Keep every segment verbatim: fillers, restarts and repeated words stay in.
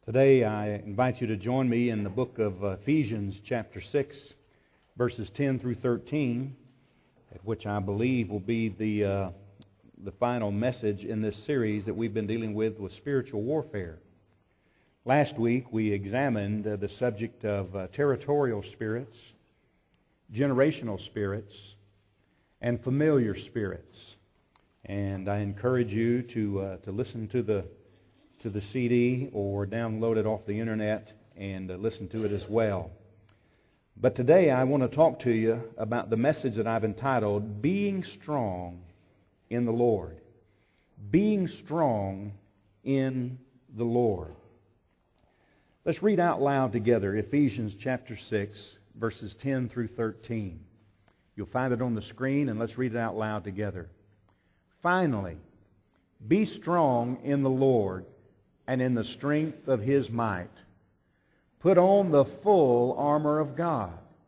Today I invite you to join me in the book of Ephesians chapter six, verses ten through thirteen, which I believe will be the, uh, the final message in this series that we've been dealing with with spiritual warfare. Last week we examined uh, the subject of uh, territorial spirits, generational spirits, and familiar spirits. And I encourage you to uh, to listen to the to the C D or download it off the internet and uh, listen to it as well. But today I want to talk to you about the message that I've entitled, Being Strong in the Lord. Being Strong in the Lord. Let's read out loud together Ephesians chapter six, verses ten through thirteen. You'll find it on the screen, and let's read it out loud together. Finally, be strong in the Lord and in the strength of His might. Put on the full armor of God,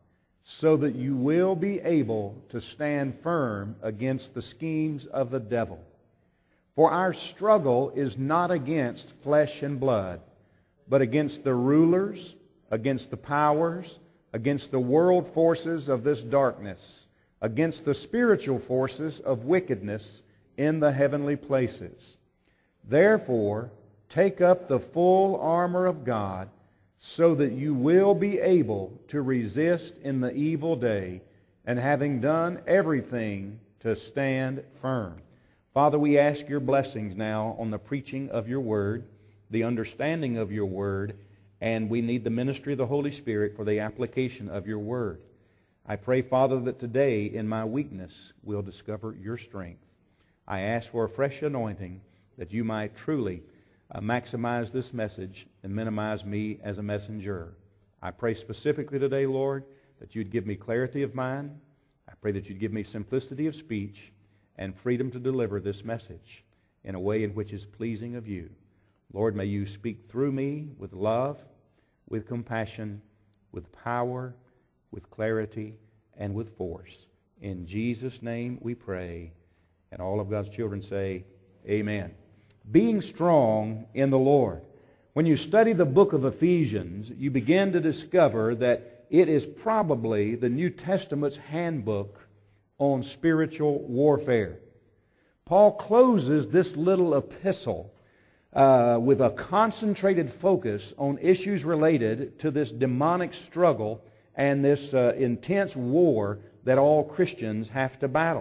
so that you will be able to stand firm against the schemes of the devil. For our struggle is not against flesh and blood, but against the rulers, against the powers, against the world forces of this darkness, against the spiritual forces of wickedness in the heavenly places. Therefore, take up the full armor of God, so that you will be able to resist in the evil day, and having done everything, to stand firm. Father, we ask your blessings now on the preaching of your word, the understanding of your word, and we need the ministry of the Holy Spirit for the application of your word. I pray, Father, that today in my weakness we'll discover your strength. I ask for a fresh anointing that you might truly uh, maximize this message and minimize me as a messenger. I pray specifically today, Lord, that you'd give me clarity of mind. I pray that you'd give me simplicity of speech and freedom to deliver this message in a way in which is pleasing of you. Lord, may you speak through me with love, with compassion, with power, with clarity, and with force. In Jesus' name we pray. And all of God's children say, amen. Being strong in the Lord. When you study the book of Ephesians, you begin to discover that it is probably the New Testament's handbook on spiritual warfare. Paul closes this little epistle uh, with a concentrated focus on issues related to this demonic struggle and this uh, intense war that all Christians have to battle.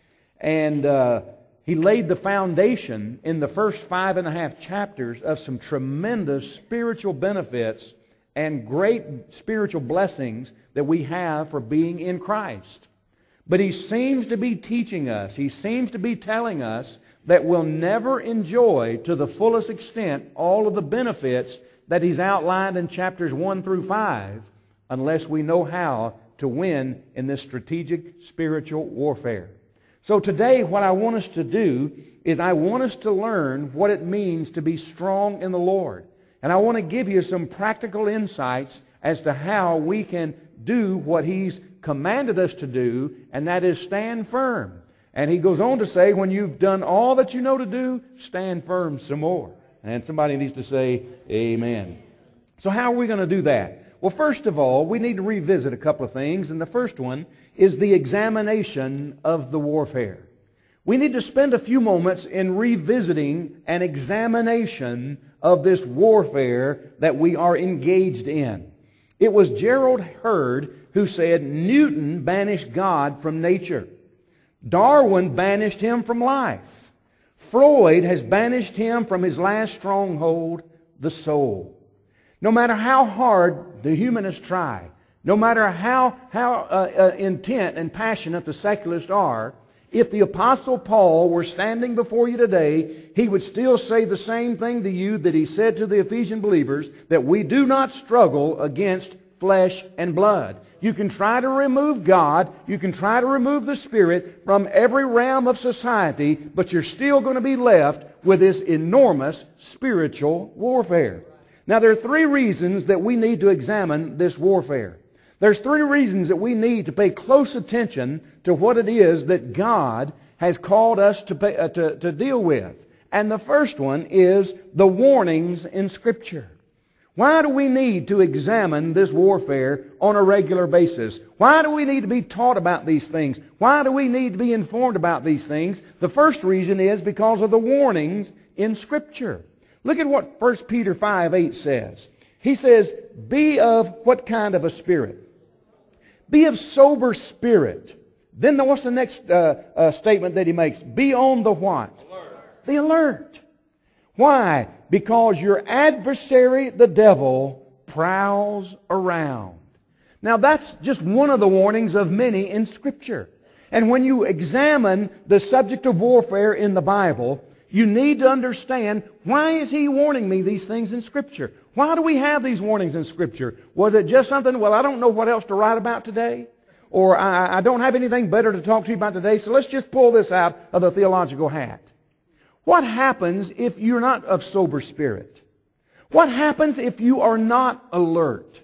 And uh, he laid the foundation in the first five and a half chapters of some tremendous spiritual benefits and great spiritual blessings that we have for being in Christ. But he seems to be teaching us, he seems to be telling us that we'll never enjoy to the fullest extent all of the benefits that he's outlined in chapters one through five unless we know how to win in this strategic spiritual warfare. So today what I want us to do is I want us to learn what it means to be strong in the Lord. And I want to give you some practical insights as to how we can do what He's commanded us to do, and that is stand firm. And he goes on to say, when you've done all that you know to do, stand firm some more. And somebody needs to say, amen. So how are we going to do that? Well, first of all, we need to revisit a couple of things, and the first one is the examination of the warfare. We need to spend a few moments in revisiting an examination of this warfare that we are engaged in. It was Gerald Hurd who said Newton banished God from nature. Darwin banished him from life. Freud has banished him from his last stronghold, the soul. No matter how hard the humanists try, no matter how, how uh, uh, intent and passionate the secularists are, if the Apostle Paul were standing before you today, he would still say the same thing to you that he said to the Ephesian believers, that we do not struggle against flesh and blood. You can try to remove God, you can try to remove the Spirit from every realm of society, but you're still going to be left with this enormous spiritual warfare. Now, there are three reasons that we need to examine this warfare. There's three reasons that we need to pay close attention to what it is that God has called us to, pay, uh, to, to deal with. And the first one is the warnings in Scripture. Why do we need to examine this warfare on a regular basis? Why do we need to be taught about these things? Why do we need to be informed about these things? The first reason is because of the warnings in Scripture. Look at what First Peter five eight says. He says, be of what kind of a spirit? Be of sober spirit. Then what's the next uh, uh, statement that he makes? Be on the what? Alert. The alert. Why? Because your adversary, the devil, prowls around. Now that's just one of the warnings of many in Scripture. And when you examine the subject of warfare in the Bible, you need to understand, why is he warning me these things in Scripture? Why do we have these warnings in Scripture? Was it just something, well, I don't know what else to write about today? Or I, I don't have anything better to talk to you about today, so let's just pull this out of the theological hat. What happens if you're not of sober spirit? What happens if you are not alert?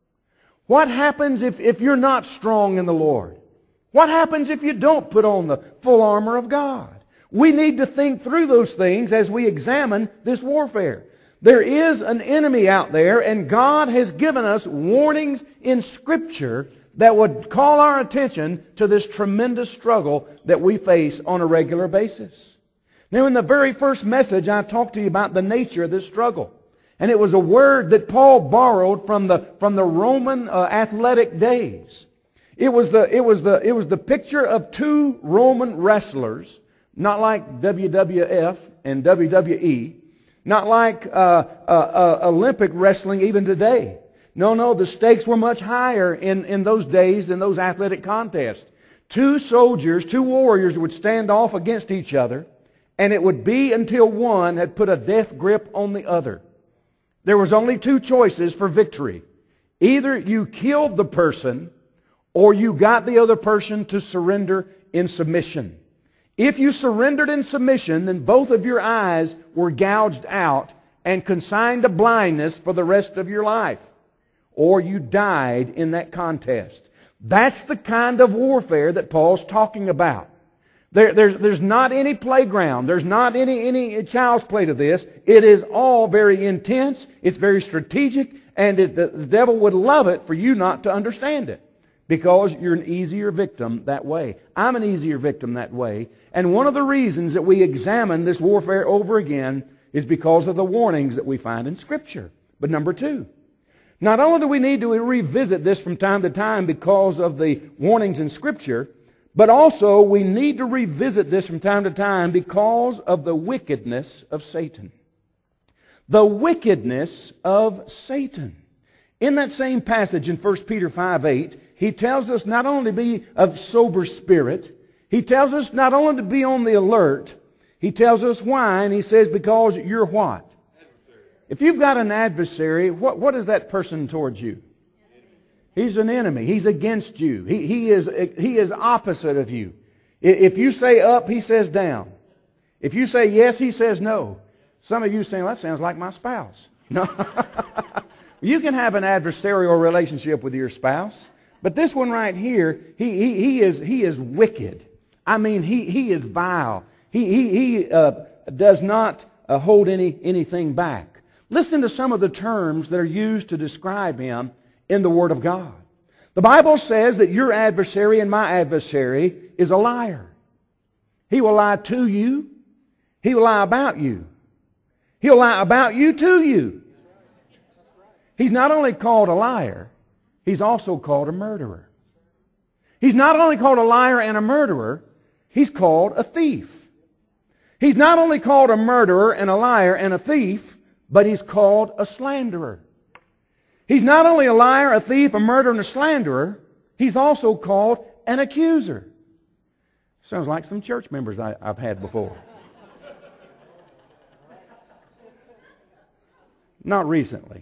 What happens if, if you're not strong in the Lord? What happens if you don't put on the full armor of God? We need to think through those things as we examine this warfare. There is an enemy out there, and God has given us warnings in Scripture that would call our attention to this tremendous struggle that we face on a regular basis. Now, in the very first message, I talked to you about the nature of this struggle. And it was a word that Paul borrowed from the, from the Roman uh, athletic days. It was, the, it, was the, it was the picture of two Roman wrestlers, not like W W F and W W E, not like uh, uh, uh, Olympic wrestling even today. No, no, the stakes were much higher in, in those days in those athletic contests. Two soldiers, two warriors would stand off against each other, and it would be until one had put a death grip on the other. There was only two choices for victory. Either you killed the person, or you got the other person to surrender in submission. If you surrendered in submission, then both of your eyes were gouged out and consigned to blindness for the rest of your life. Or you died in that contest. That's the kind of warfare that Paul's talking about. There, there's, there's not any playground. There's not any, any child's play to this. It is all very intense. It's very strategic. And it, the, the devil would love it for you not to understand it. Because you're an easier victim that way. I'm an easier victim that way. And one of the reasons that we examine this warfare over again is because of the warnings that we find in Scripture. But number two, not only do we need to revisit this from time to time because of the warnings in Scripture, but also we need to revisit this from time to time because of the wickedness of Satan. The wickedness of Satan. In that same passage in First Peter five eight, he tells us not only to be of sober spirit, he tells us not only to be on the alert, he tells us why, and he says because you're what? If you've got an adversary, what, what is that person towards you? He's an enemy. He's against you. He, he, is, he is opposite of you. If you say up, he says down. If you say yes, he says no. Some of you saying, well, that sounds like my spouse. No. You can have an adversarial relationship with your spouse. But this one right here, he, he, he, is, he is wicked. I mean, he, he is vile. He, he, he uh, does not uh, hold any, anything back. Listen to some of the terms that are used to describe him in the Word of God. The Bible says that your adversary and my adversary is a liar. He will lie to you. He will lie about you. He'll lie about you to you. He's not only called a liar, he's also called a murderer. He's not only called a liar and a murderer, he's called a thief. He's not only called a murderer and a liar and a thief, but he's called a slanderer. He's not only a liar, a thief, a murderer, and a slanderer, he's also called an accuser. Sounds like some church members I, I've had before. Not recently.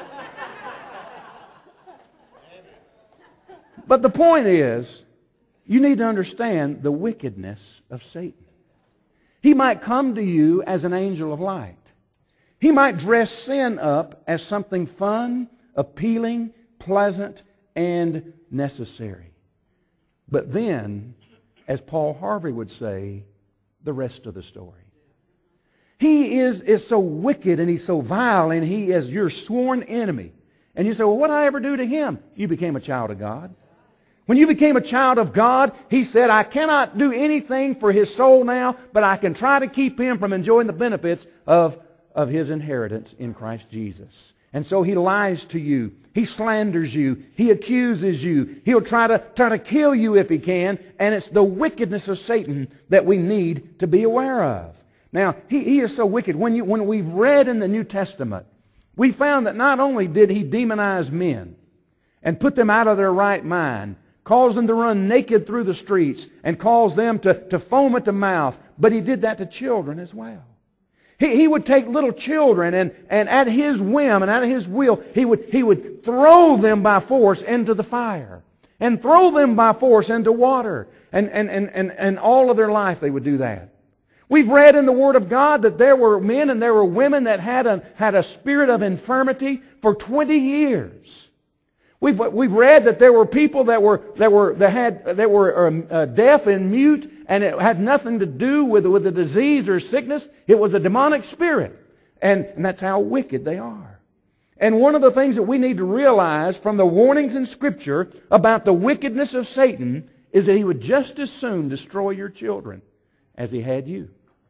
But the point is, you need to understand the wickedness of Satan. He might come to you as an angel of light. He might dress sin up as something fun, appealing, pleasant, and necessary. But then, as Paul Harvey would say, the rest of the story. he is, is so wicked and he's so vile and he is your sworn enemy. And you say, well, what did I ever do to him? You became a child of God. When you became a child of God, he said, I cannot do anything for his soul now, but I can try to keep him from enjoying the benefits of, of his inheritance in Christ Jesus. And so he lies to you. He slanders you. He accuses you. He'll try to, try to kill you if he can. And it's the wickedness of Satan that we need to be aware of. Now, he, he is so wicked. When, you, when we've read in the New Testament, we found that not only did he demonize men and put them out of their right mind, cause them to run naked through the streets, and cause them to, to foam at the mouth, but he did that to children as well. He, he would take little children and, and at his whim and at his will, he would, he would throw them by force into the fire and throw them by force into water. And, and, and, and, and all of their life they would do that. We've read in the Word of God that there were men and there were women that had a, had a spirit of infirmity for twenty years. We've, we've read that there were people that were, that were, that had, that were um, uh, deaf and mute, and it had nothing to do with, with a disease or sickness. It was a demonic spirit. And, and that's how wicked they are. And one of the things that we need to realize from the warnings in Scripture about the wickedness of Satan is that he would just as soon destroy your children as he had you.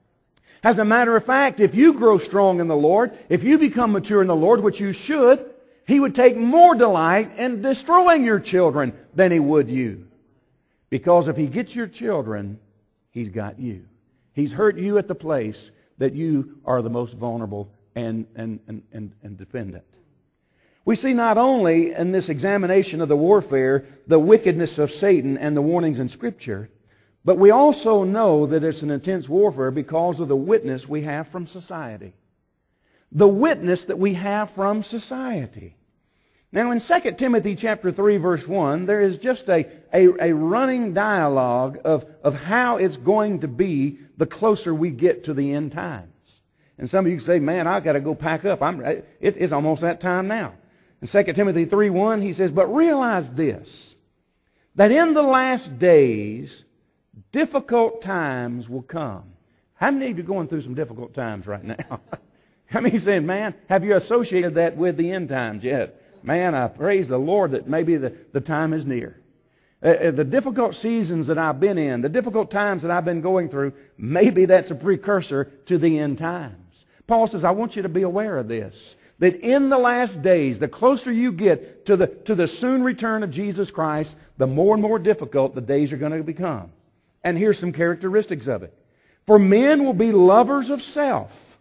As a matter of fact, if you grow strong in the Lord, if you become mature in the Lord, which you should, he would take more delight in destroying your children than he would you. Because if he gets your children, he's got you. He's hurt you at the place that you are the most vulnerable and, and, and, and, and dependent. We see not only in this examination of the warfare the wickedness of Satan and the warnings in Scripture, but we also know that it's an intense warfare because of the witness we have from society. The witness that we have from society. Now in Second Timothy chapter three verse one, there is just a, a, a running dialogue of, of how it's going to be the closer we get to the end times. And some of you say, man, I've got to go pack up. I'm, it, it's almost that time now. In Second Timothy three one, he says, but realize this, that in the last days, difficult times will come. How many of you are going through some difficult times right now? How many saying, man, have you associated that with the end times yet? Man, I praise the Lord that maybe the, the time is near. Uh, the difficult seasons that I've been in, the difficult times that I've been going through, maybe that's a precursor to the end times. Paul says, I want you to be aware of this, that in the last days, the closer you get to the, to the soon return of Jesus Christ, the more and more difficult the days are going to become. And here's some characteristics of it. For men will be lovers of self,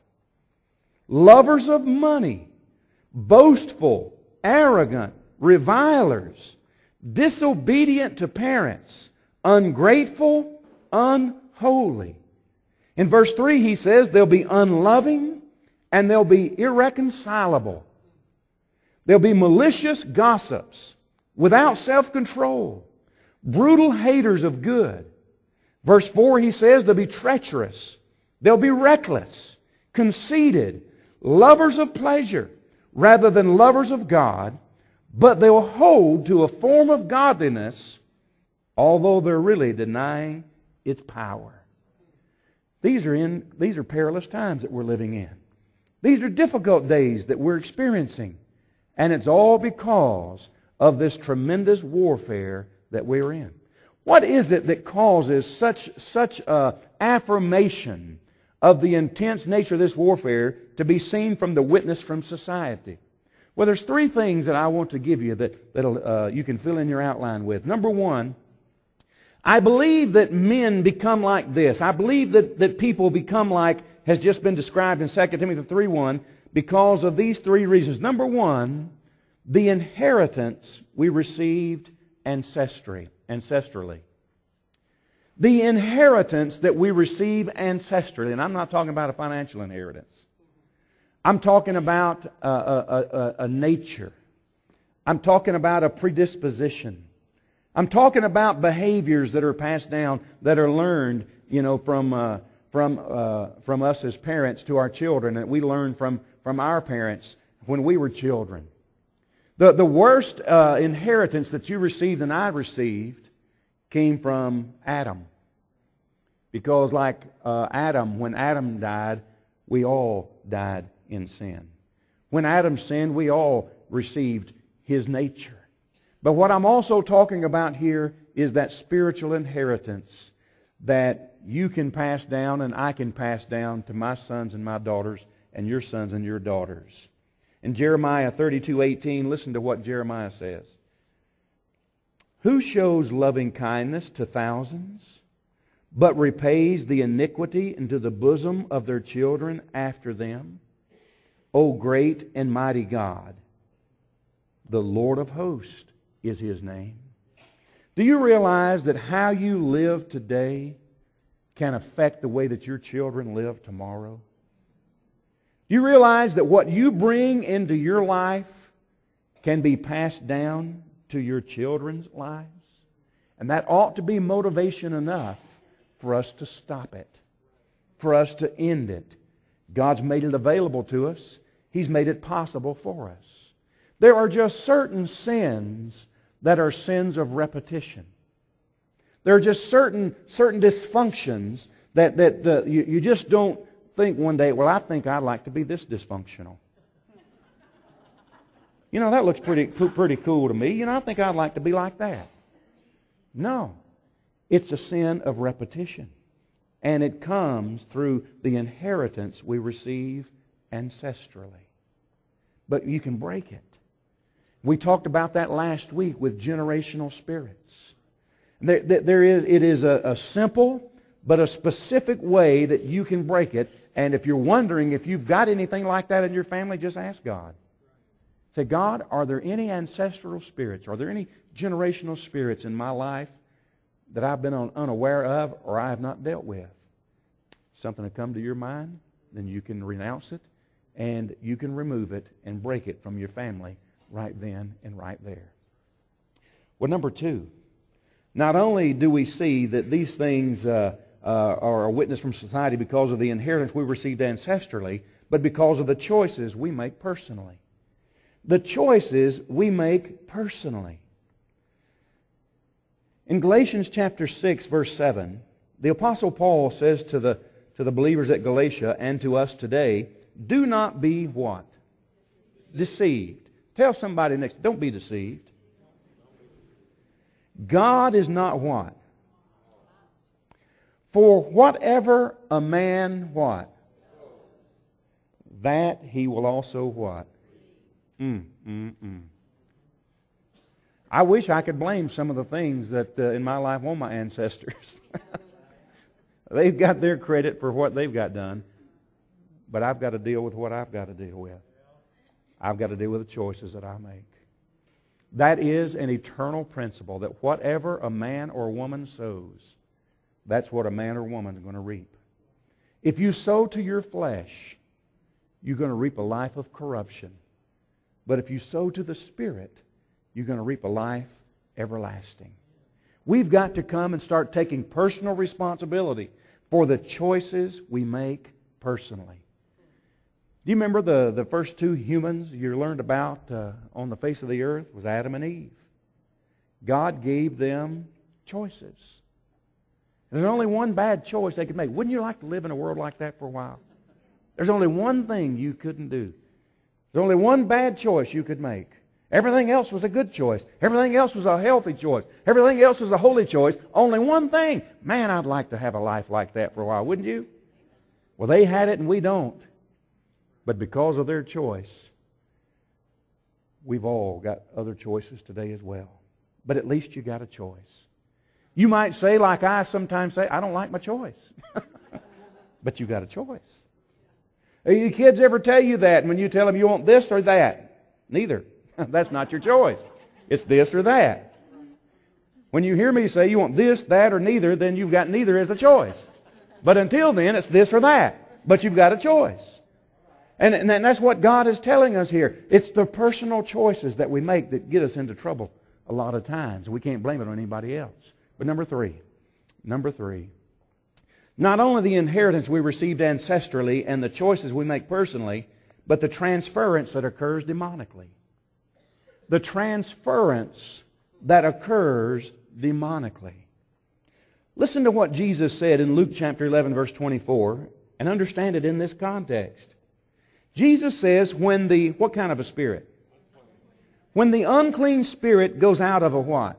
lovers of money, boastful, arrogant, revilers, disobedient to parents, ungrateful, unholy. In verse three he says they'll be unloving and they'll be irreconcilable. They'll be malicious gossips, without self-control, brutal haters of good. Verse four he says they'll be treacherous, they'll be reckless, conceited, lovers of pleasure rather than lovers of God, but they'll hold to a form of godliness although they're really denying its power. These are in these are perilous times that we're living in. These are difficult days that we're experiencing, and it's all because of this tremendous warfare that we're in. What is it that causes such such a affirmation of the intense nature of this warfare to be seen from the witness from society? Well, there's three things that I want to give you that that'll, uh, you can fill in your outline with. Number one, I believe that men become like this. I believe that, that people become like, has just been described in Second Timothy three one, because of these three reasons. Number one, the inheritance we received ancestrally. ancestrally. The inheritance that we receive ancestrally, and I'm not talking about a financial inheritance. I'm talking about a, a, a, a nature. I'm talking about a predisposition. I'm talking about behaviors that are passed down, that are learned, you know, from uh, from uh, from us as parents to our children, that we learned from from our parents when we were children. The the worst uh, inheritance that you received and I received came from Adam, because like uh, Adam, when Adam died, we all died in sin. When Adam sinned, we all received his nature. But what I'm also talking about here is that spiritual inheritance that you can pass down and I can pass down to my sons and my daughters and your sons and your daughters. In Jeremiah thirty-two eighteen, listen to what Jeremiah says. Who shows loving kindness to thousands, but repays the iniquity into the bosom of their children after them? O great and mighty God, the Lord of hosts is His name. Do you realize that how you live today can affect the way that your children live tomorrow? Do you realize that what you bring into your life can be passed down to your children's lives? And that ought to be motivation enough for us to stop it, for us to end it. God's made it available to us. He's made it possible for us. There are just certain sins that are sins of repetition. There are just certain certain dysfunctions that, that uh, you, you just don't think one day, well, I think I'd like to be this dysfunctional. You know, that looks pretty, pretty cool to me. You know, I think I'd like to be like that. No. It's a sin of repetition. And it comes through the inheritance we receive ancestrally. But you can break it. We talked about that last week with generational spirits. There, there is, it is a, a simple but a specific way that you can break it. And if you're wondering if you've got anything like that in your family, just ask God. Say, God, are there any ancestral spirits? Are there any generational spirits in my life that I've been unaware of or I have not dealt with? Something to come to your mind, then you can renounce it and you can remove it and break it from your family right then and right there. Well, number two, not only do we see that these things uh, uh, are a witness from society because of the inheritance we received ancestrally, but because of the choices we make personally. The choices we make personally. In Galatians chapter six, verse seven, the Apostle Paul says to the, to the believers at Galatia and to us today, do not be what? Deceived. Tell somebody next, don't be deceived. God is not what? For whatever a man what? That he will also what? Mm, mm, mm. I wish I could blame some of the things that uh, in my life on my ancestors. They've got their credit for what they've got done, but I've got to deal with what I've got to deal with. I've got to deal with the choices that I make. That is an eternal principle, that whatever a man or a woman sows, that's what a man or woman is going to reap. If you sow to your flesh, you're going to reap a life of corruption. But if you sow to the Spirit, you're going to reap a life everlasting. We've got to come and start taking personal responsibility for the choices we make personally. Do you remember the, the first two humans you learned about uh, on the face of the earth was Adam and Eve? God gave them choices. There's only one bad choice they could make. Wouldn't you like to live in a world like that for a while? There's only one thing you couldn't do. There's only one bad choice you could make. Everything else was a good choice. Everything else was a healthy choice. Everything else was a holy choice. Only one thing. Man, I'd like to have a life like that for a while, wouldn't you? Well, they had it and we don't. But because of their choice, we've all got other choices today as well. But at least you got a choice. You might say, like I sometimes say, I don't like my choice. But you got a choice. Your kids ever tell you that when you tell them you want this or that? Neither. That's not your choice. It's this or that. When you hear me say you want this, that, or neither, then you've got neither as a choice. But until then, it's this or that. But you've got a choice. And, and that's what God is telling us here. It's the personal choices that we make that get us into trouble a lot of times. We can't blame it on anybody else. But number three, number three, not only the inheritance we received ancestrally and the choices we make personally, but the transference that occurs demonically. The transference that occurs demonically. Listen to what Jesus said in Luke chapter eleven, verse twenty-four. and understand it in this context. Jesus says when the, what kind of a spirit? When the unclean spirit goes out of a what?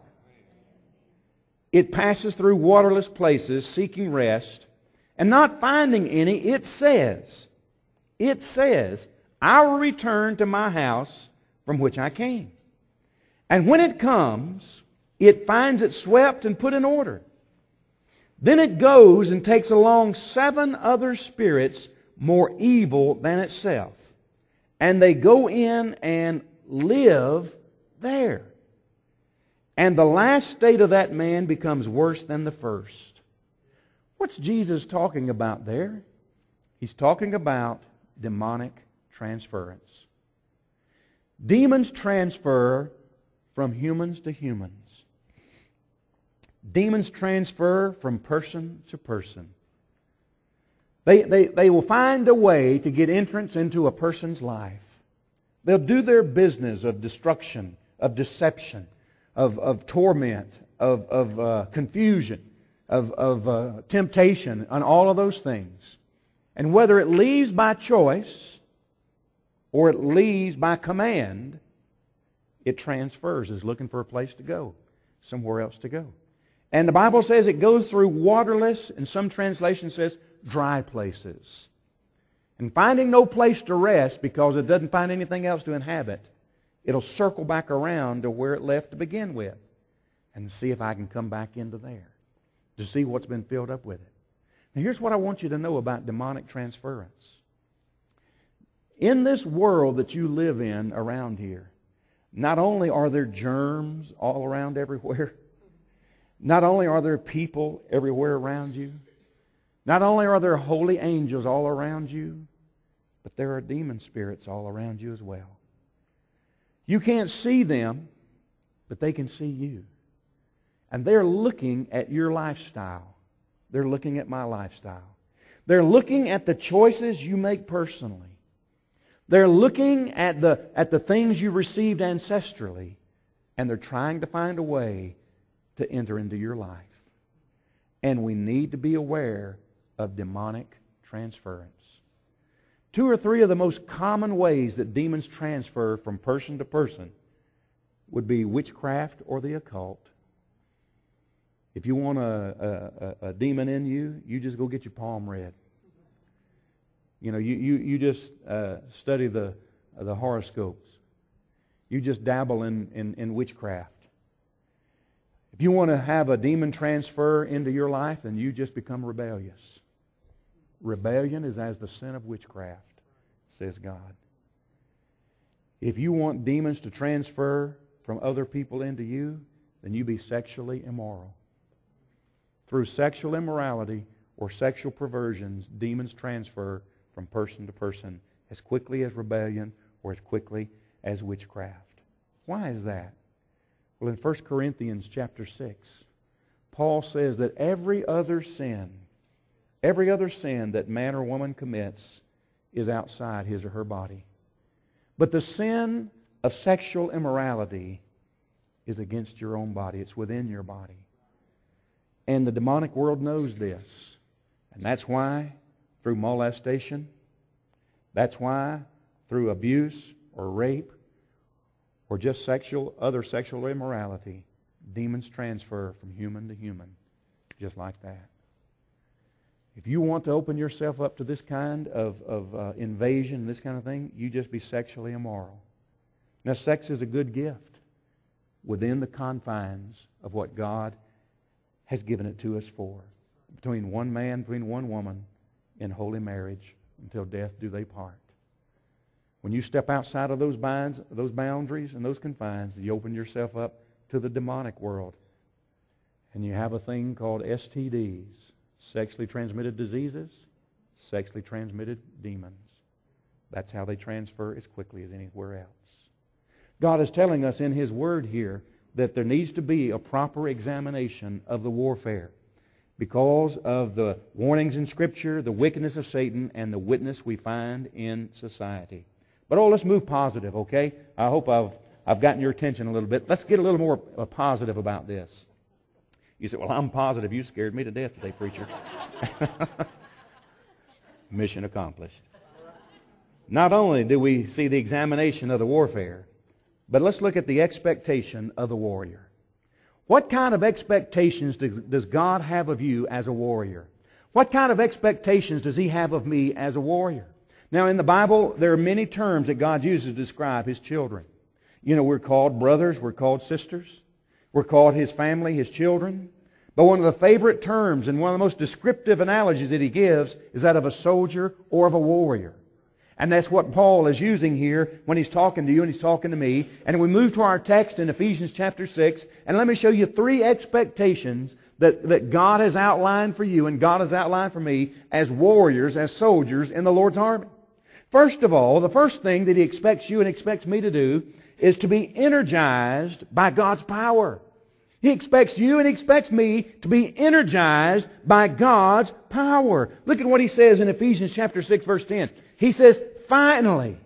It passes through waterless places seeking rest, and not finding any, it says, it says, I will return to my house from which I came. And when it comes, it finds it swept and put in order. Then it goes and takes along seven other spirits more evil than itself, and they go in and live there. And the last state of that man becomes worse than the first. What's Jesus talking about there? He's talking about demonic transference. Demons transfer from humans to humans. Demons transfer from person to person. They, they, they will find a way to get entrance into a person's life. They'll do their business of destruction, of deception, of, of torment, of, of uh, confusion, of, of uh, temptation, and all of those things. And whether it leaves by choice or it leaves by command, it transfers, is looking for a place to go, somewhere else to go. And the Bible says it goes through waterless, and some translation says dry places. And finding no place to rest because it doesn't find anything else to inhabit, it'll circle back around to where it left to begin with and see if I can come back into there to see what's been filled up with it. Now here's what I want you to know about demonic transference. In this world that you live in around here, not only are there germs all around everywhere, not only are there people everywhere around you, not only are there holy angels all around you, but there are demon spirits all around you as well. You can't see them, but they can see you. And they're looking at your lifestyle. They're looking at my lifestyle. They're looking at the choices you make personally. They're looking at the, at the things you received ancestrally, and they're trying to find a way to enter into your life. And we need to be aware of demonic transference. Two or three of the most common ways that demons transfer from person to person would be witchcraft or the occult. If you want a, a, a demon in you, you just go get your palm read. You know, you, you, you just uh, study the, uh, the horoscopes. You just dabble in, in, in witchcraft. If you want to have a demon transfer into your life, then you just become rebellious. Rebellion is as the sin of witchcraft, says God. If you want demons to transfer from other people into you, then you be sexually immoral. Through sexual immorality or sexual perversions, demons transfer from person to person as quickly as rebellion or as quickly as witchcraft. Why is that? Well, in First Corinthians chapter six, Paul says that every other sin, every other sin that man or woman commits is outside his or her body. But the sin of sexual immorality is against your own body. It's within your body. And the demonic world knows this. And that's why through molestation, that's why through abuse or rape or just sexual, other sexual immorality, demons transfer from human to human, just like that. If you want to open yourself up to this kind of, of uh, invasion, this kind of thing, you just be sexually immoral. Now, sex is a good gift within the confines of what God has given it to us for. Between one man, between one woman, in holy marriage, until death do they part. When you step outside of those binds, those boundaries and those confines, you open yourself up to the demonic world. And you have a thing called S T Ds, sexually transmitted diseases, sexually transmitted demons. That's how they transfer as quickly as anywhere else. God is telling us in His Word here that there needs to be a proper examination of the warfare because of the warnings in Scripture, the wickedness of Satan, and the witness we find in society. But oh, let's move positive, okay? I hope I've, I've gotten your attention a little bit. Let's get a little more uh, positive about this. You say, well, I'm positive. You scared me to death today, preacher. mission accomplished. Not only do we see the examination of the warfare, but let's look at the expectation of the warrior. What kind of expectations does God have of you as a warrior? What kind of expectations does He have of me as a warrior? Now, in the Bible, there are many terms that God uses to describe His children. You know, we're called brothers, we're called sisters, we're called His family, His children. But one of the favorite terms and one of the most descriptive analogies that He gives is that of a soldier or of a warrior. And that's what Paul is using here when he's talking to you and he's talking to me. And we move to our text in Ephesians chapter six, and let me show you three expectations that, that God has outlined for you and God has outlined for me as warriors, as soldiers in the Lord's army. First of all, the first thing that He expects you and expects me to do is to be energized by God's power. He expects you and He expects me to be energized by God's power. Look at what He says in Ephesians chapter six, verse ten. He says, finally,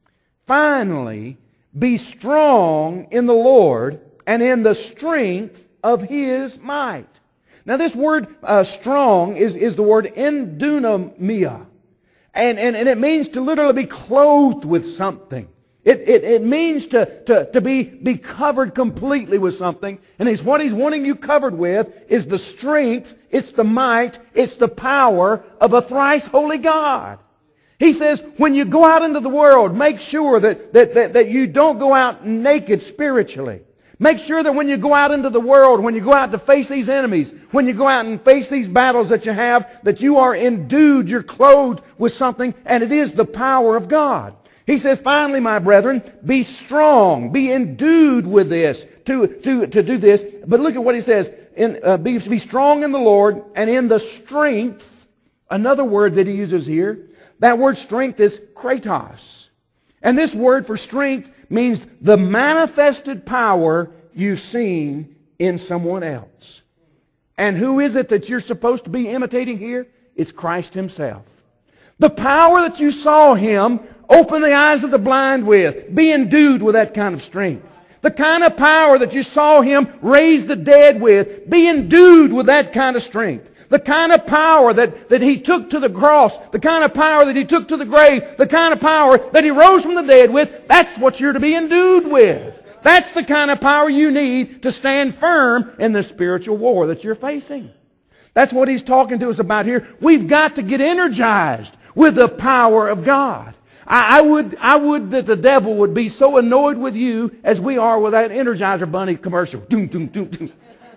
finally, be strong in the Lord and in the strength of His might. Now this word uh, strong is, is the word endunamia. And, and, and it means to literally be clothed with something. It, it, it means to, to, to be, be covered completely with something. And he's, what He's wanting you covered with is the strength, it's the might, it's the power of a thrice holy God. He says, when you go out into the world, make sure that, that, that, that you don't go out naked spiritually. Make sure that when you go out into the world, when you go out to face these enemies, when you go out and face these battles that you have, that you are endued, you're clothed with something, and it is the power of God. He says, finally, my brethren, be strong, be endued with this, to, to, to do this. But look at what he says, in, uh, be, be strong in the Lord and in the strength. Another word that he uses here, that word strength is kratos. And this word for strength means the manifested power you've seen in someone else. And who is it that you're supposed to be imitating here? It's Christ Himself. The power that you saw Him open the eyes of the blind with, be endued with that kind of strength. The kind of power that you saw Him raise the dead with, be endued with that kind of strength. The kind of power that, that He took to the cross, the kind of power that He took to the grave, the kind of power that He rose from the dead with, that's what you're to be endued with. That's the kind of power you need to stand firm in the spiritual war that you're facing. That's what He's talking to us about here. We've got to get energized with the power of God. I, I would, I would that the devil would be so annoyed with you as we are with that Energizer Bunny commercial. Doom, doom, doom, doom.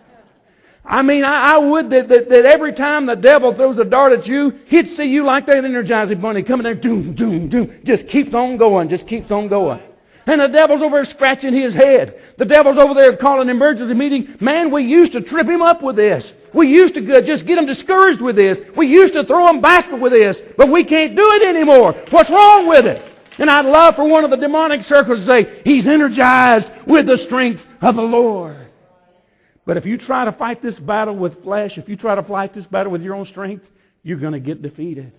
I mean, I, I would that, that, that every time the devil throws a dart at you, he'd see you like that Energizer Bunny coming there, doom, doom, doom. Just keeps on going, just keeps on going. And the devil's over there scratching his head. The devil's over there calling an emergency meeting. Man, we used to trip him up with this. We used to just get him discouraged with this. We used to throw him back with this. But we can't do it anymore. What's wrong with it? And I'd love for one of the demonic circles to say, he's energized with the strength of the Lord. But if you try to fight this battle with flesh, if you try to fight this battle with your own strength, you're going to get defeated.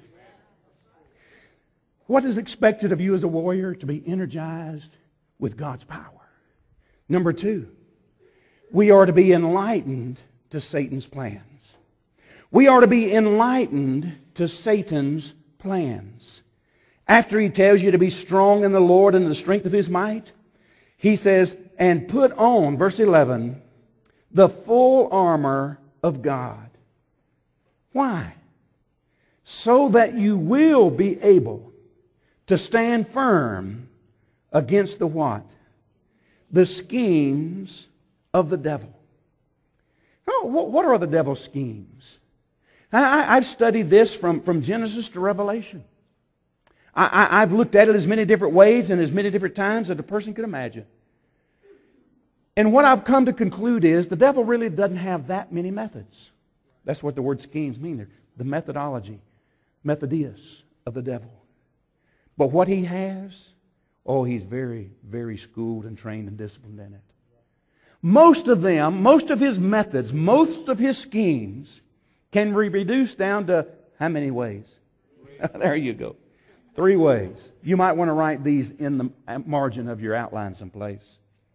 What is expected of you as a warrior? To be energized with God's power. Number two, we are to be enlightened to Satan's plans. We are to be enlightened to Satan's plans. After he tells you to be strong in the Lord and in the strength of His might, he says, and put on, verse eleven, the full armor of God. Why? So that you will be able to stand firm against the what? The schemes of the devil. Oh, what are the devil's schemes? I, I've studied this from, from Genesis to Revelation. I, I, I've looked at it as many different ways and as many different times as a person could imagine. And what I've come to conclude is the devil really doesn't have that many methods. That's what the word schemes mean. They're the methodology, methodius of the devil. But what he has, oh, he's very, very schooled and trained and disciplined in it. Most of them, most of his methods, most of his schemes can be reduced down to how many ways? There you go. Three ways. You might want to write these in the margin of your outline someplace.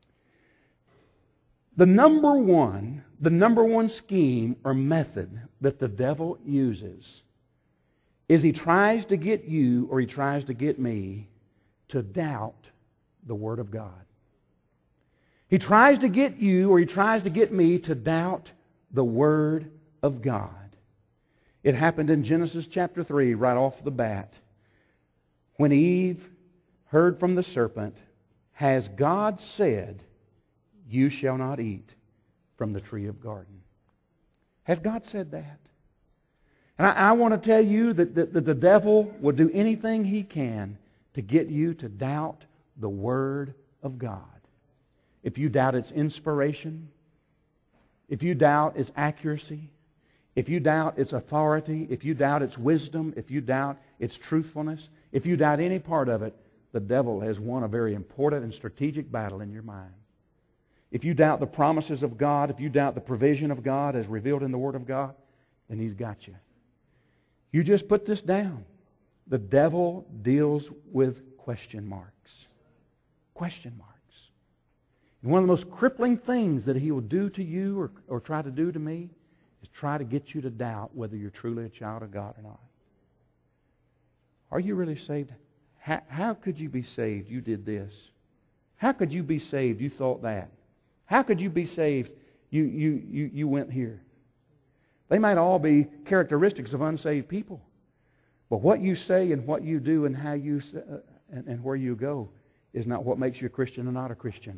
The number one, the number one scheme or method that the devil uses is he tries to get you, or he tries to get me, to doubt the Word of God. He tries to get you, or he tries to get me, to doubt the Word of God. It happened in Genesis chapter three, right off the bat, when Eve heard from the serpent, "Has God said, you shall not eat from the tree of garden?" Has God said that? And I, I want to tell you that, that, that the devil will do anything he can to get you to doubt the Word of God. If you doubt its inspiration, if you doubt its accuracy, if you doubt its authority, if you doubt its wisdom, if you doubt its truthfulness, if you doubt any part of it, the devil has won a very important and strategic battle in your mind. If you doubt the promises of God, if you doubt the provision of God as revealed in the Word of God, then he's got you. You just put this down. The devil deals with question marks. Question marks. And one of the most crippling things that he will do to you or, or try to do to me is try to get you to doubt whether you're truly a child of God or not. Are you really saved? How, how could you be saved? You did this. How could you be saved? You thought that. How could you be saved? You, you, you, you went here. They might all be characteristics of unsaved people. But what you say and what you do and how you uh, and, and where you go is not what makes you a Christian or not a Christian.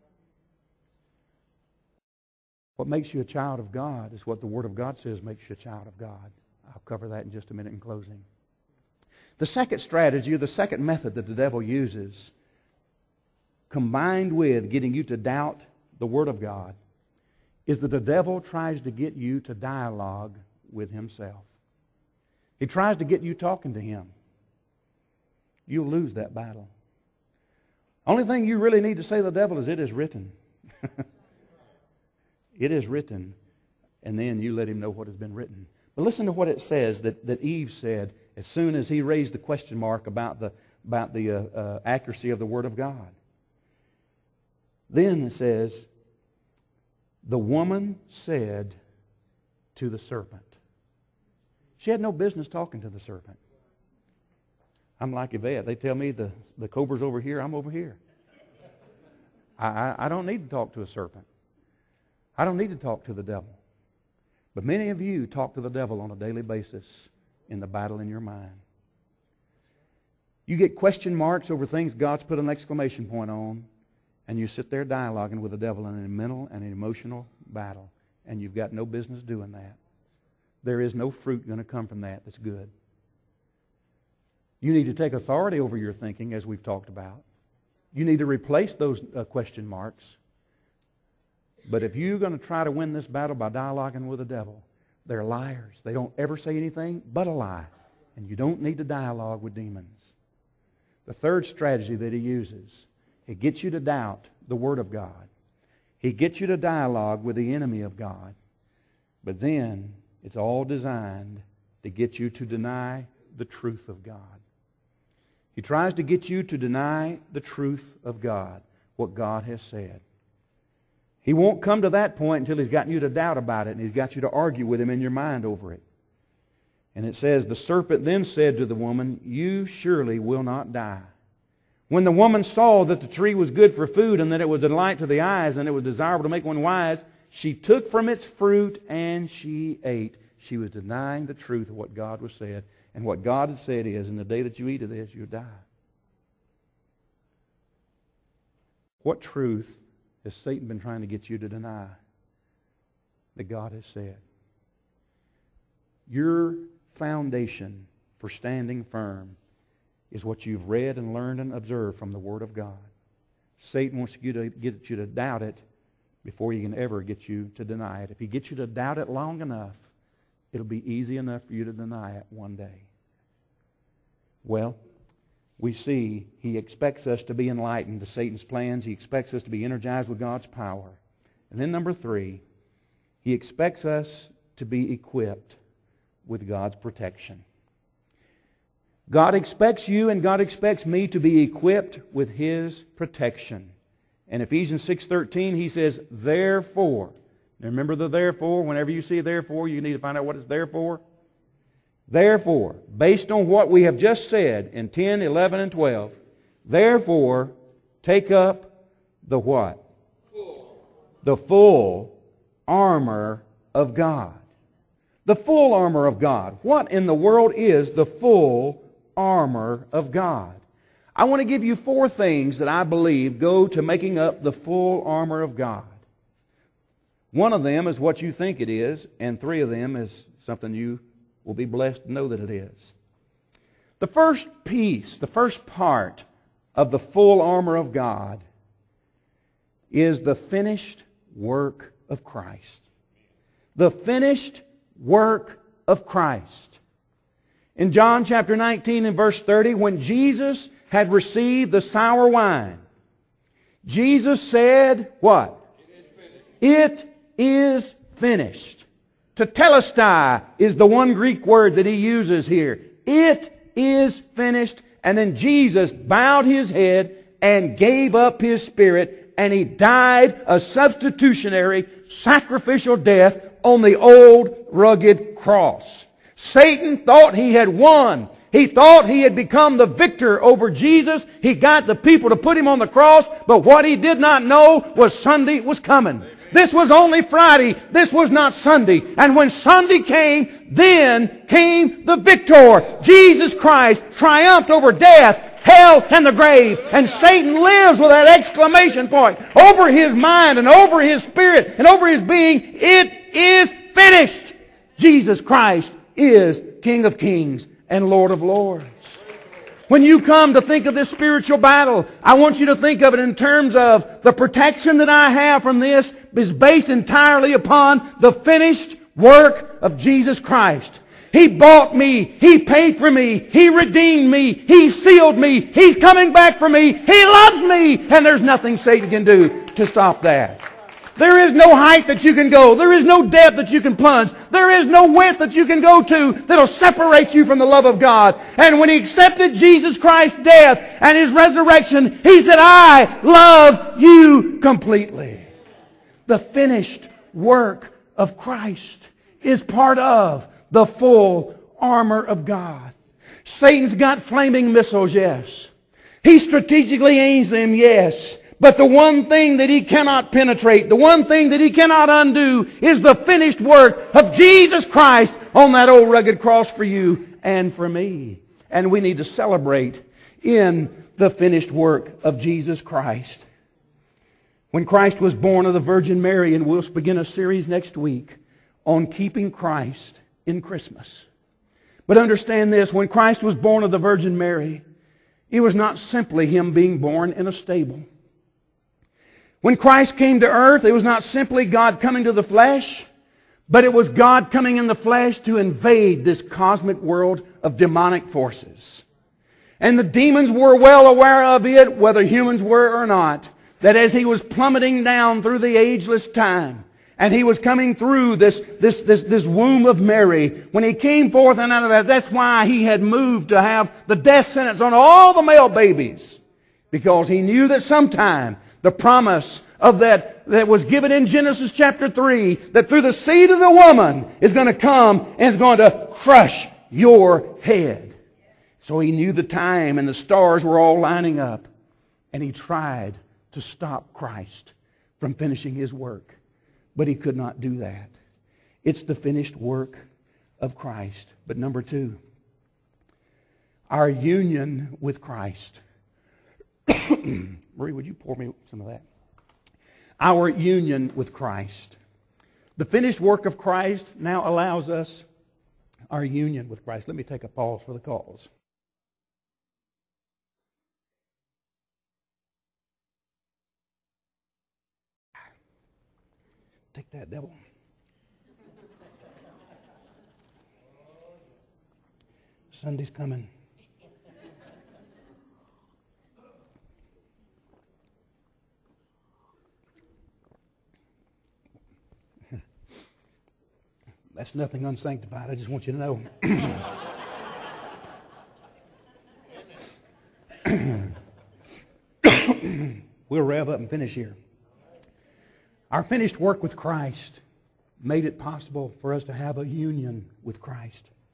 What makes you a child of God is what the Word of God says makes you a child of God. I'll cover that in just a minute in closing. The second strategy, or the second method that the devil uses, combined with getting you to doubt the Word of God, is that the devil tries to get you to dialogue with himself. He tries to get you talking to him. You'll lose that battle. Only thing you really need to say to the devil is, "It is written." It is written. And then you let him know what has been written. But listen to what it says that, that Eve said as soon as he raised the question mark about the, about the uh, uh, accuracy of the Word of God. Then it says, "The woman said to the serpent." She had no business talking to the serpent. I'm like Yvette. They tell me the, the cobra's over here, I'm over here. I, I, I don't need to talk to a serpent. I don't need to talk to the devil. But many of you talk to the devil on a daily basis in the battle in your mind. You get question marks over things God's put an exclamation point on, and you sit there dialoguing with the devil in a mental and an emotional battle, and you've got no business doing that. There is no fruit going to come from that that's good. You need to take authority over your thinking, as we've talked about. You need to replace those uh, question marks. But if you're going to try to win this battle by dialoguing with the devil, they're liars. They don't ever say anything but a lie. And you don't need to dialogue with demons. The third strategy that he uses, he gets you to doubt the Word of God. He gets you to dialogue with the enemy of God. But then it's all designed to get you to deny the truth of God. He tries to get you to deny the truth of God, what God has said. He won't come to that point until he's gotten you to doubt about it and he's got you to argue with him in your mind over it. And it says, "The serpent then said to the woman, you surely will not die. When the woman saw that the tree was good for food and that it was a delight to the eyes and it was desirable to make one wise, she took from its fruit and she ate." She was denying the truth of what God was said. And what God had said is, in the day that you eat of this, you'll die. What truth has Satan been trying to get you to deny that God has said? Your foundation for standing firm is what you've read and learned and observed from the Word of God. Satan wants you to get you to doubt it before he can ever get you to deny it. If he gets you to doubt it long enough, it'll be easy enough for you to deny it one day. Well, we see he expects us to be enlightened to Satan's plans. He expects us to be energized with God's power. And then number three, he expects us to be equipped with God's protection. God expects you and God expects me to be equipped with His protection. In Ephesians six thirteen, he says, "Therefore." Now remember the therefore. Whenever you see therefore, you need to find out what it's there for. Therefore, based on what we have just said in ten, eleven, and twelve, therefore, take up the what? Full. The full armor of God. The full armor of God. What in the world is the full armor of God? I want to give you four things that I believe go to making up the full armor of God. One of them is what you think it is, and three of them is something you will be blessed to know that it is. The first piece, the first part of the full armor of God is the finished work of Christ. The finished work of Christ. In John chapter nineteen and verse thirty, when Jesus had received the sour wine, Jesus said, what? It is finished. Tetelestai is the one Greek word that he uses here. It is finished. And then Jesus bowed His head and gave up His spirit, and He died a substitutionary, sacrificial death on the old rugged cross. Satan thought he had won. He thought he had become the victor over Jesus. He got the people to put Him on the cross, but what he did not know was Sunday was coming. This was only Friday. This was not Sunday. And when Sunday came, then came the victor. Jesus Christ triumphed over death, hell, and the grave. And Satan lives with that exclamation point over his mind and over his spirit and over his being. It is finished. Jesus Christ is King of kings and Lord of lords. When you come to think of this spiritual battle, I want you to think of it in terms of the protection that I have from this is based entirely upon the finished work of Jesus Christ. He bought me. He paid for me. He redeemed me. He sealed me. He's coming back for me. He loves me. And there's nothing Satan can do to stop that. There is no height that you can go. There is no depth that you can plunge. There is no width that you can go to that'll separate you from the love of God. And when he accepted Jesus Christ's death and His resurrection, he said, I love you completely. The finished work of Christ is part of the full armor of God. Satan's got flaming missiles, yes. He strategically aims them, yes. But the one thing that he cannot penetrate, the one thing that he cannot undo is the finished work of Jesus Christ on that old rugged cross for you and for me. And we need to celebrate in the finished work of Jesus Christ. When Christ was born of the Virgin Mary, and we'll begin a series next week on keeping Christ in Christmas. But understand this, when Christ was born of the Virgin Mary, it was not simply Him being born in a stable. When Christ came to earth, it was not simply God coming to the flesh, but it was God coming in the flesh to invade this cosmic world of demonic forces. And the demons were well aware of it, whether humans were or not, that as He was plummeting down through the ageless time, and He was coming through this, this, this, this womb of Mary, when He came forth and out of that, that's why He had moved to have the death sentence on all the male babies, because He knew that sometime the promise of that that was given in Genesis chapter three, that through the seed of the woman is going to come and is going to crush your head. So He knew the time, and the stars were all lining up, and He tried to stop Christ from finishing His work. But He could not do that. It's the finished work of Christ. But number two, our union with Christ. Marie, would you pour me some of that? Our union with Christ. The finished work of Christ now allows us our union with Christ. Let me take a pause for the calls. Take that, devil. Sunday's coming. That's nothing unsanctified. I just want you to know. We'll rev up and finish here. Our finished work with Christ made it possible for us to have a union with Christ.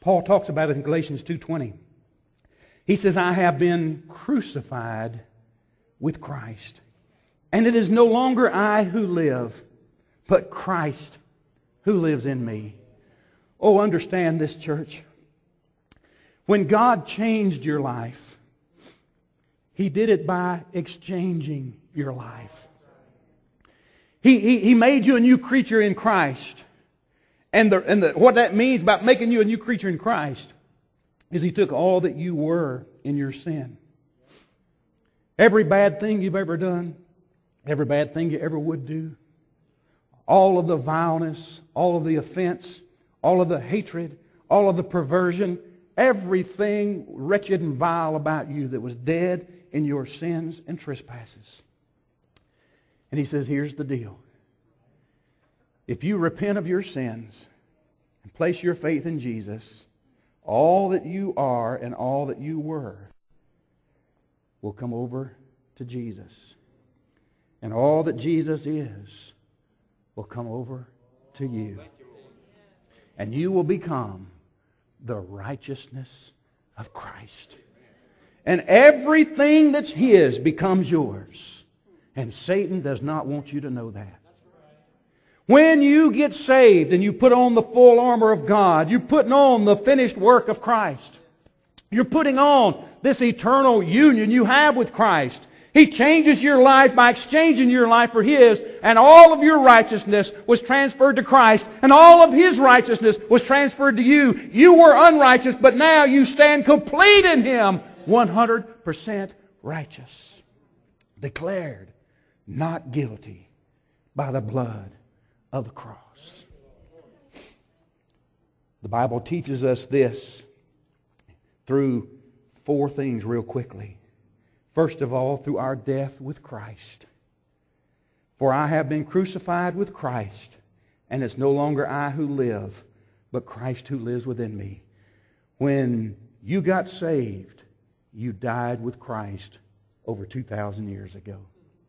Paul talks about it in Galatians two twenty. He says, I have been crucified with Christ. And it is no longer I who live, but Christ who lives in me. Oh, understand this, church. When God changed your life, He did it by exchanging your life. He, he, he made you a new creature in Christ. And, the, and the, what that means about making you a new creature in Christ is He took all that you were in your sin. Every bad thing you've ever done, every bad thing you ever would do, all of the vileness, all of the offense, all of the hatred, all of the perversion, everything wretched and vile about you that was dead in your sins and trespasses. And He says, here's the deal. If you repent of your sins and place your faith in Jesus, all that you are and all that you were will come over to Jesus. And all that Jesus is will come over to you. And you will become the righteousness of Christ. And everything that's His becomes yours. And Satan does not want you to know that. When you get saved and you put on the full armor of God, you're putting on the finished work of Christ. You're putting on this eternal union you have with Christ. He changes your life by exchanging your life for His, and all of your righteousness was transferred to Christ, and all of His righteousness was transferred to you. You were unrighteous, but now you stand complete in Him, one hundred percent righteous. Declared not guilty by the blood of the cross. The Bible teaches us this through four things real quickly. First of all, through our death with Christ. For I have been crucified with Christ, and it's no longer I who live, but Christ who lives within me. When you got saved, you died with Christ over two thousand years ago.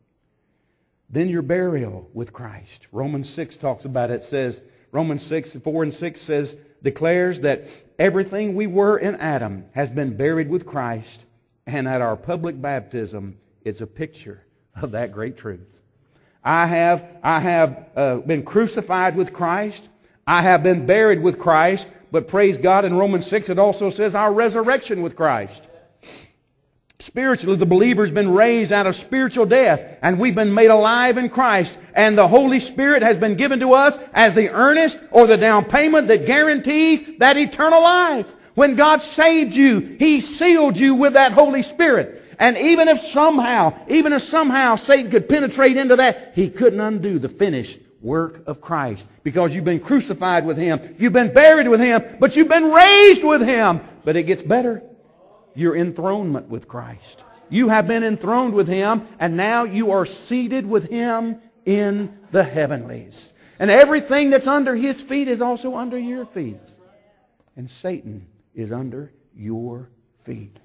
Then your burial with Christ. Romans six talks about it. It says, Romans six, four and six says, declares that everything we were in Adam has been buried with Christ, and at our public baptism, it's a picture of that great truth. I have, I have uh, been crucified with Christ. I have been buried with Christ. But praise God, in Romans six it also says our resurrection with Christ. Spiritually, the believer's been raised out of spiritual death, and we've been made alive in Christ. And the Holy Spirit has been given to us as the earnest or the down payment that guarantees that eternal life. When God saved you, He sealed you with that Holy Spirit. And even if somehow, even if somehow Satan could penetrate into that, he couldn't undo the finished work of Christ. Because you've been crucified with Him, you've been buried with Him, but you've been raised with Him. But it gets better. Your enthronement with Christ. You have been enthroned with Him, and now you are seated with Him in the heavenlies. And everything that's under His feet is also under your feet. And Satan is under your feet.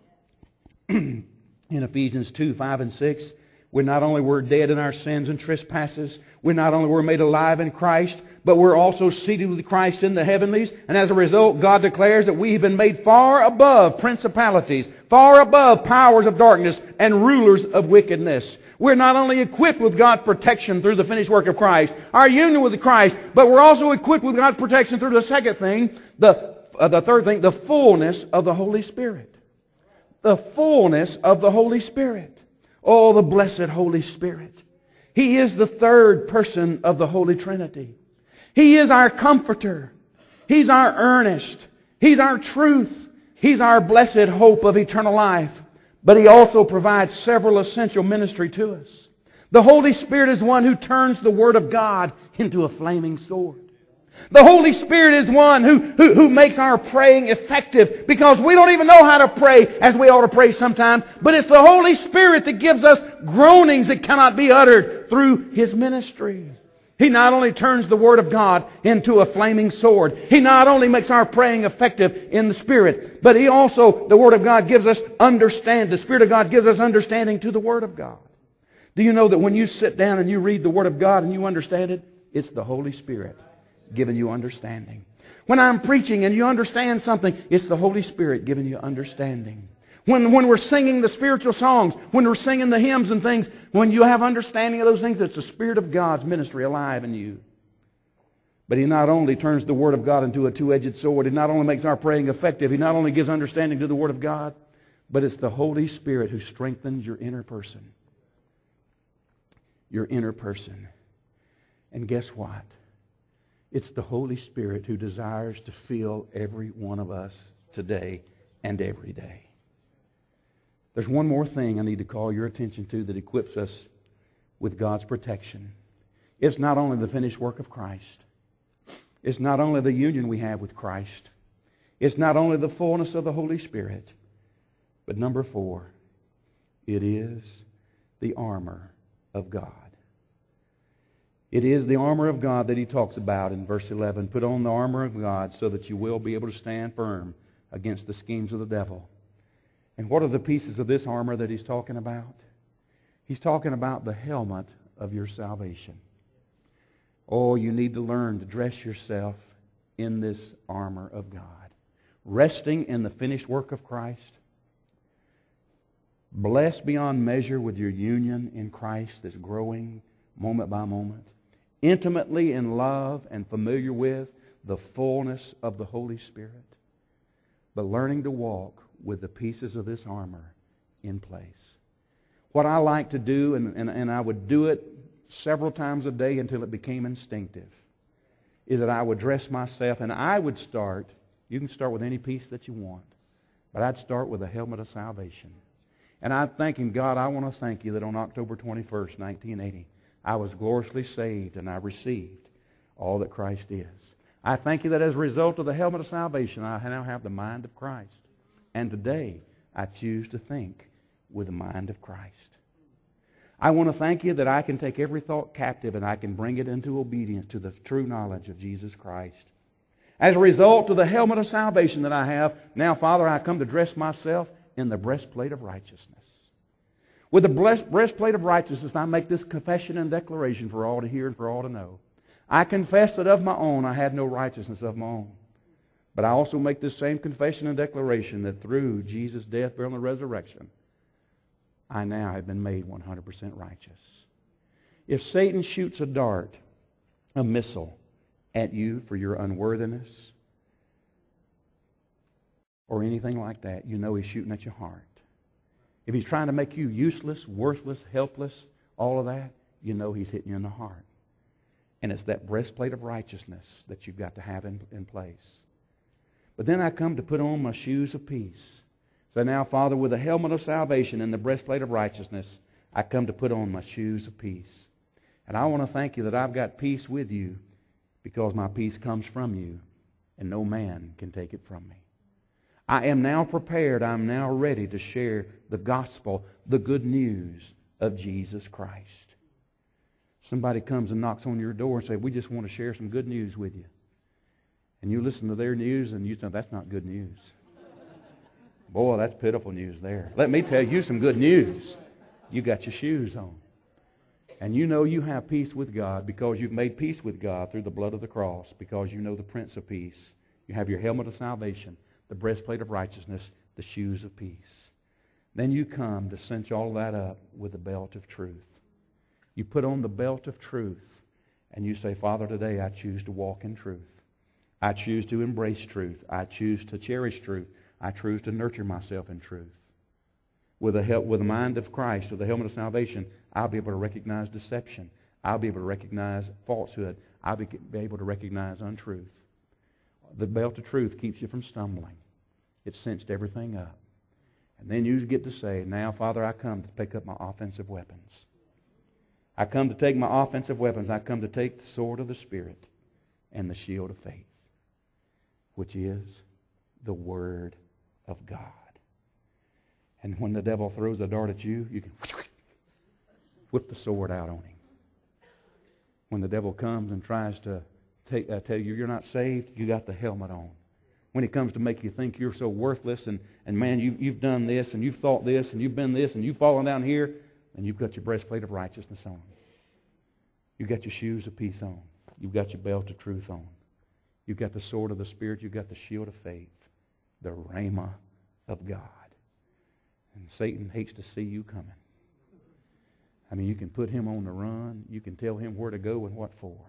In Ephesians two, five and six, we not only were dead in our sins and trespasses, we not only were made alive in Christ, but we're also seated with Christ in the heavenlies. And as a result, God declares that we have been made far above principalities, far above powers of darkness and rulers of wickedness. We're not only equipped with God's protection through the finished work of Christ, our union with Christ, but we're also equipped with God's protection through the second thing, the, uh, the third thing, the fullness of the Holy Spirit. The fullness of the Holy Spirit. Oh, the blessed Holy Spirit. He is the third person of the Holy Trinity. He is our comforter. He's our earnest. He's our truth. He's our blessed hope of eternal life. But He also provides several essential ministry to us. The Holy Spirit is one who turns the Word of God into a flaming sword. The Holy Spirit is one who, who, who makes our praying effective, because we don't even know how to pray as we ought to pray sometimes. But it's the Holy Spirit that gives us groanings that cannot be uttered through His ministry. He not only turns the Word of God into a flaming sword. He not only makes our praying effective in the Spirit, but He also, the Word of God gives us understand. The Spirit of God gives us understanding to the Word of God. Do you know that when you sit down and you read the Word of God and you understand it, it's the Holy Spirit giving you understanding. When I'm preaching and you understand something, it's the Holy Spirit giving you understanding. When, when we're singing the spiritual songs, when we're singing the hymns and things, when you have understanding of those things, it's the Spirit of God's ministry alive in you. But He not only turns the Word of God into a two-edged sword, He not only makes our praying effective, He not only gives understanding to the Word of God, but it's the Holy Spirit who strengthens your inner person. Your inner person. And guess what? It's the Holy Spirit who desires to fill every one of us today and every day. There's one more thing I need to call your attention to that equips us with God's protection. It's not only the finished work of Christ. It's not only the union we have with Christ. It's not only the fullness of the Holy Spirit. But number four, it is the armor of God. It is the armor of God that he talks about in verse eleven. Put on the armor of God so that you will be able to stand firm against the schemes of the devil. And what are the pieces of this armor that he's talking about? He's talking about the helmet of your salvation. Oh, you need to learn to dress yourself in this armor of God. Resting in the finished work of Christ. Blessed beyond measure with your union in Christ that's growing moment by moment. Intimately in love and familiar with the fullness of the Holy Spirit. But learning to walk with the pieces of this armor in place. What I like to do, and, and, and I would do it several times a day until it became instinctive, is that I would dress myself, and I would start, you can start with any piece that you want, but I'd start with a helmet of salvation. And I'm thanking God, I want to thank you that on October twenty-first, nineteen eighty, I was gloriously saved and I received all that Christ is. I thank you that as a result of the helmet of salvation, I now have the mind of Christ. And today, I choose to think with the mind of Christ. I want to thank you that I can take every thought captive and I can bring it into obedience to the true knowledge of Jesus Christ. As a result of the helmet of salvation that I have, now, Father, I come to dress myself in the breastplate of righteousness. With the breastplate of righteousness, I make this confession and declaration for all to hear and for all to know. I confess that of my own I had no righteousness of my own. But I also make this same confession and declaration that through Jesus' death, burial, and resurrection, I now have been made one hundred percent righteous. If Satan shoots a dart, a missile, at you for your unworthiness or anything like that, you know he's shooting at your heart. If he's trying to make you useless, worthless, helpless, all of that, you know he's hitting you in the heart. And it's that breastplate of righteousness that you've got to have in, in place. But then I come to put on my shoes of peace. So now, Father, with the helmet of salvation and the breastplate of righteousness, I come to put on my shoes of peace. And I want to thank you that I've got peace with you because my peace comes from you and no man can take it from me. I am now prepared, I'm now ready to share the gospel, the good news of Jesus Christ. Somebody comes and knocks on your door and says, we just want to share some good news with you. And you listen to their news and you say, that's not good news. Boy, that's pitiful news there. Let me tell you some good news. You got your shoes on. And you know you have peace with God because you've made peace with God through the blood of the cross, because you know the Prince of Peace. You have your helmet of salvation, the breastplate of righteousness, the shoes of peace. Then you come to cinch all that up with the belt of truth. You put on the belt of truth and you say, Father, today I choose to walk in truth. I choose to embrace truth. I choose to cherish truth. I choose to nurture myself in truth. With the help, with the mind of Christ, with the helmet of salvation, I'll be able to recognize deception. I'll be able to recognize falsehood. I'll be able to recognize untruth. The belt of truth keeps you from stumbling. It's cinched everything up. And then you get to say, now, Father, I come to pick up my offensive weapons. I come to take my offensive weapons. I come to take the sword of the Spirit and the shield of faith, which is the Word of God. And when the devil throws a dart at you, you can whip the sword out on him. When the devil comes and tries to take, uh, tell you you're not saved, you got the helmet on. When he comes to make you think you're so worthless and, and man, you, you've done this and you've thought this and you've been this and you've fallen down here, and you've got your breastplate of righteousness on. You've got your shoes of peace on. You've got your belt of truth on. You've got the sword of the Spirit. You've got the shield of faith, the rhema of God. And Satan hates to see you coming. I mean, you can put him on the run. You can tell him where to go and what for.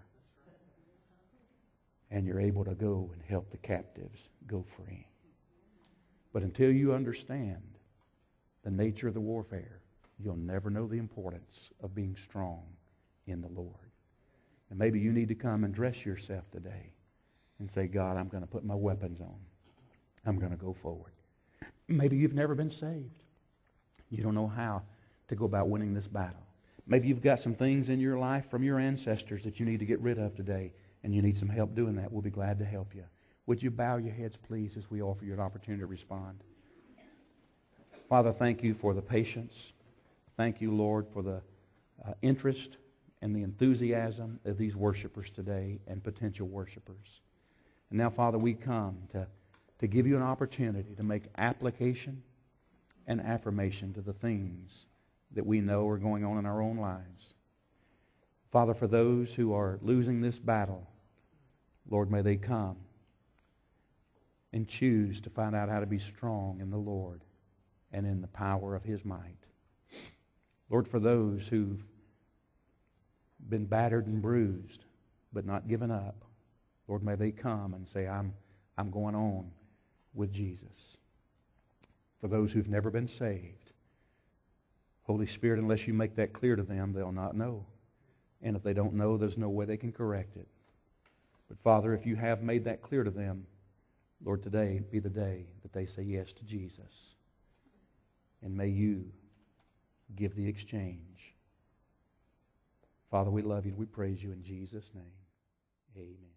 And you're able to go and help the captives go free. But until you understand the nature of the warfare, you'll never know the importance of being strong in the Lord. And maybe you need to come and dress yourself today and say, God, I'm going to put my weapons on. I'm going to go forward. Maybe you've never been saved. You don't know how to go about winning this battle. Maybe you've got some things in your life from your ancestors that you need to get rid of today, and you need some help doing that. We'll be glad to help you. Would you bow your heads, please, as we offer you an opportunity to respond? Father, thank you for the patience. Thank you, Lord, for the uh, interest and the enthusiasm of these worshipers today and potential worshipers. And now, Father, we come to, to give you an opportunity to make application and affirmation to the things that we know are going on in our own lives. Father, for those who are losing this battle, Lord, may they come and choose to find out how to be strong in the Lord and in the power of His might. Lord, for those who've been battered and bruised but not given up, Lord, may they come and say, I'm, I'm going on with Jesus. For those who've never been saved, Holy Spirit, unless you make that clear to them, they'll not know. And if they don't know, there's no way they can correct it. But Father, if you have made that clear to them, Lord, today be the day that they say yes to Jesus. And may you give the exchange. Father, we love you and we praise you in Jesus' name. Amen.